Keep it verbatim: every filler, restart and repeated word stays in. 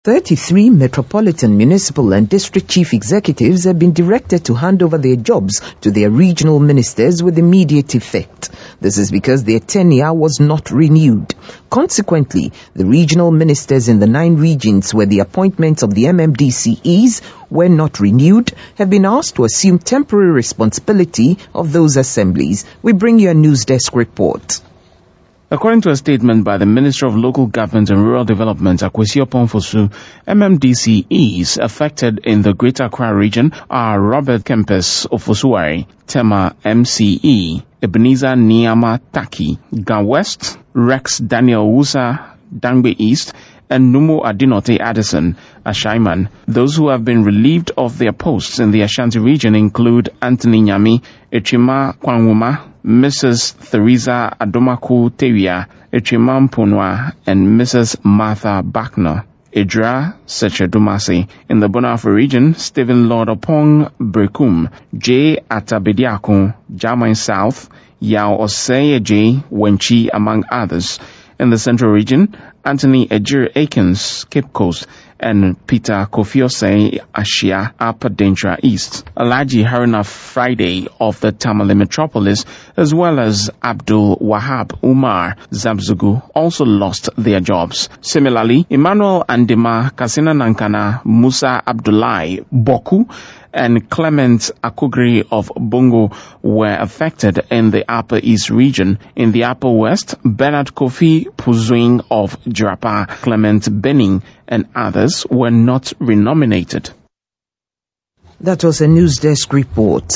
thirty-three metropolitan, municipal and district chief executives have been directed to hand over their jobs to their regional ministers with immediate effect. This is because their tenure was not renewed. Consequently, the regional ministers in the nine regions where the appointments of the M M D C Es were not renewed have been asked to assume temporary responsibility of those assemblies. We bring you a news desk report. According to a statement by the Minister of Local Government and Rural Development, Akwesi Oponfosu, M M D C Es affected in the Greater Accra region are Robert Kempis Ofosuwari, Tema M C E, Ebenezer Niama Taki, Gan West, Rex Daniel Wusa, Dangbe East, and Numu Adinote Addison, Ashaiman. Those who have been relieved of their posts in the Ashanti region include Anthony Nyami, Echima Kwanwuma, Missus Theresa Adomaku Tewia, Echima Mpunwa, and Missus Martha Bakner. Idra Sechedumase. In the Bonafo region, Stephen Lord Opong Brekum, J. Atabediakun, Jamaica South, Yao Oseyeje Wenchi, among others. In the Central region, Anthony Ejir Akins, Cape Coast, and Peter Kofiose Ashia, Upper Dentra East. Alhaji Haruna Friday of the Tamale Metropolis, as well as Abdul Wahab Umar Zabzugu, also lost their jobs. Similarly, Emmanuel Andima Kasina Nankana, Musa Abdullahi Boku, and Clement Akugri of Bongo were affected in the Upper East region. In the Upper West, Bernard Kofi Puzuing of Jirapa, Clement Benning, and others were not renominated. That was a news desk report.